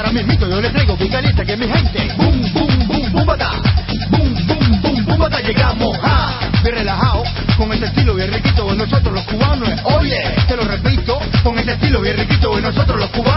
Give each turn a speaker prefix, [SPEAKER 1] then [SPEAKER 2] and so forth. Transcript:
[SPEAKER 1] ahora mismito yo les traigo bien caliente que mi gente. Boom, boom, boom, boom, bata. Boom, boom, boom, boom, bata. Llegamos bien relajado, con este estilo bien riquito de nosotros los cubanos. Oye, te lo repito, con este estilo bien riquito de nosotros los cubanos.